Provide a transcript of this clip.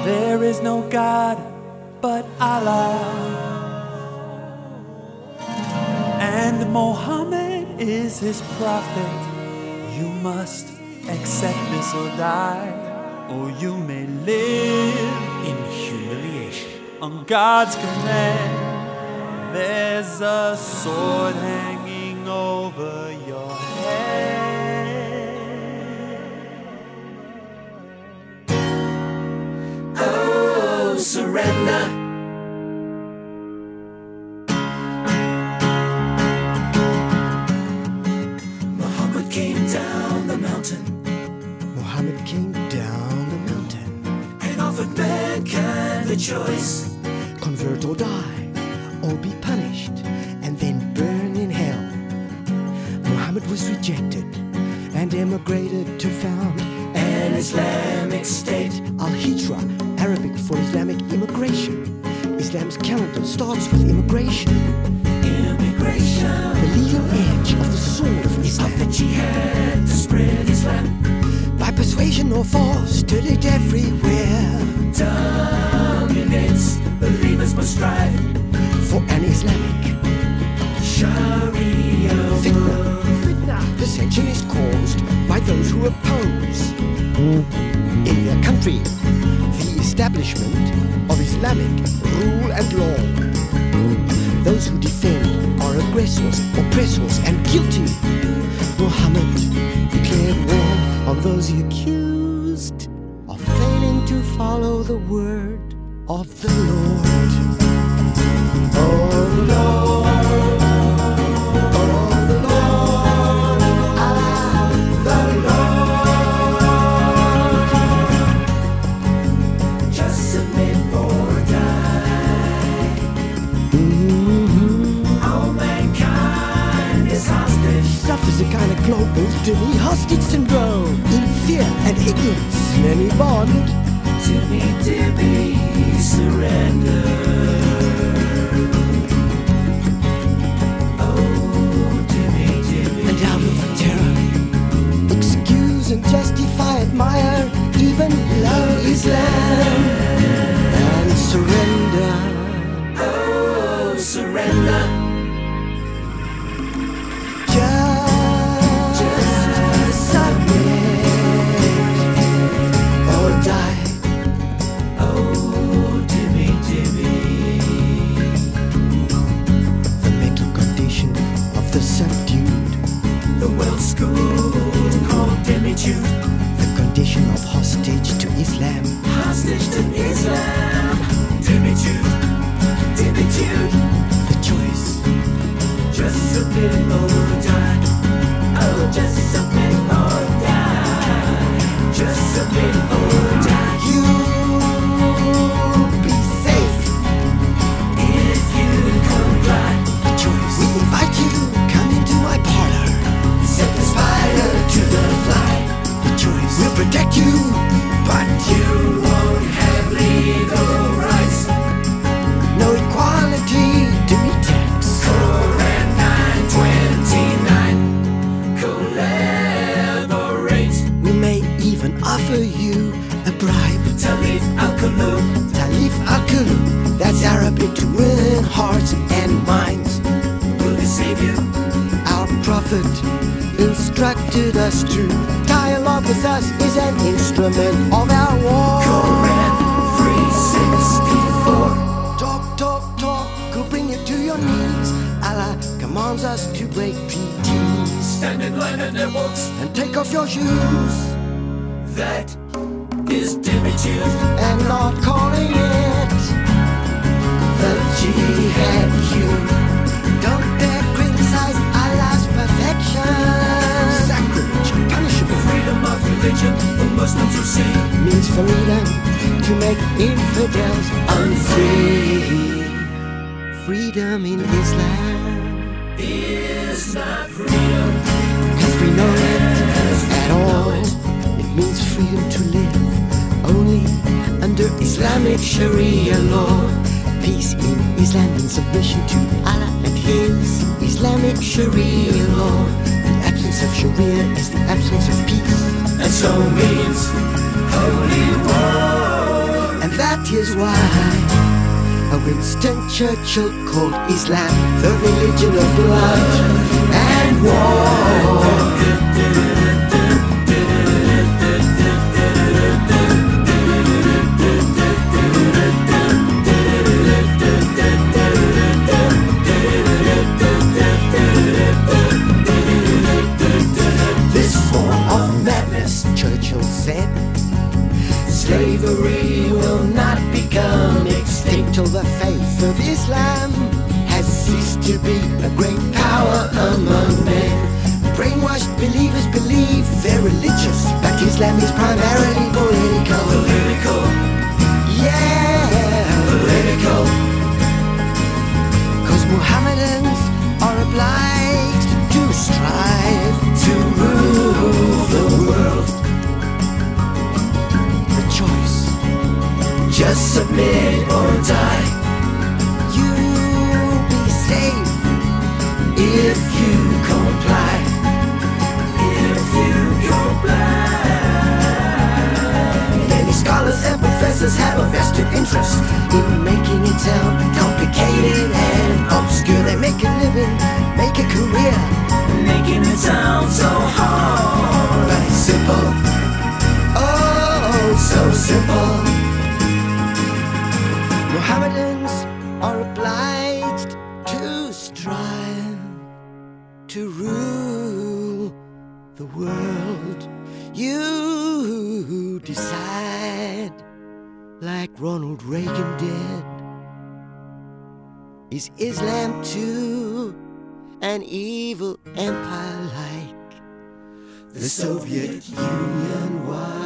There is no God but Allah, and Muhammad is his prophet. You must accept this or die, or you may live in humiliation. On God's command, there's a sword hanging over your head. Oh, surrender. Muhammad came down the mountain. Muhammad came down the mountain and offered mankind the choice. Convert or die, or be punished, and then burn in hell. Muhammad was rejected and emigrated to found an Islamic state. Al-Hijra, Arabic for Islamic immigration. Islam's calendar starts with immigration. Immigration, the legal edge of the sword of Islam. Of the jihad to spread Islam. By persuasion or force, till it everywhere dominates. Believers must strive for an Islamic Sharia fitna. Dissension is caused by those who oppose in their country the establishment of Islamic rule and law. Those who defend are aggressors, oppressors, and guilty. Muhammad declared war on those he accused of failing to follow the word of the Lord. Oh Lord, oh the Lord, Allah, the Lord. Just submit or die. All mankind is hostage. Suffers a kind of global demi-hostage syndrome. In fear and ignorance, many bond. Timmy, surrender. Oh, Timmy. And out of terror, excuse and justify, admire, even love Islam and surrender. Oh, surrender. Just submit or die. Subdued, the well-schooled called demitude, the condition of hostage to Islam. Hostage to Islam, demitude, the choice. Just submit or die. Oh, just submit or die. Just submit or die. You'll be safe if you comply. The choice. We invite you. To the fly, the choice will protect you, but you won't have legal rights. No equality to meet tax. Quran 929. Collaborate. We may even offer you a bribe. Talif al-Qulub. Talif al-Qulub. That's Arabic to win hearts and minds. Will it save you? Our prophet instructed us to dialogue with us is an instrument of our war. Quran 364. Talk, could bring you to your knees. Allah commands us to break treaties. Stand in line and it walks. And take off your shoes. That is demitude. And not calling it the jihad queue. Don't dare criticize Allah's perfection. Sacrilege, punishable. Freedom of religion for Muslims who see means freedom to make infidels unfree. Freedom in Islam is not freedom as we know it at all. It means freedom to live only under Islamic Sharia law. Peace in Islam means submission to Allah and His Islamic Sharia law. The absence of Sharia is the absence of peace, and so means holy war. And That is why Winston Churchill called Islam the religion of blood and war. This form of madness, Churchill said, slavery will not become extinct till the faith of Islam has ceased to be a great power among men. Brainwashed believers believe they're religious, but Islam is primarily political. Political. Yeah, political. 'Cause Mohammedans are obliged to strive to rule the world. The choice, just submit or die. You'll be safe if you comply. If you comply. Many scholars and professors have a vested interest in making it sound complicated and obscure. They make a living, make a career, making it sound so hard. But it's simple, oh, so simple. Mohammedans are obliged to strive to rule the world. You decide, like Ronald Reagan did. Is Islam too an evil empire like the Soviet Union was?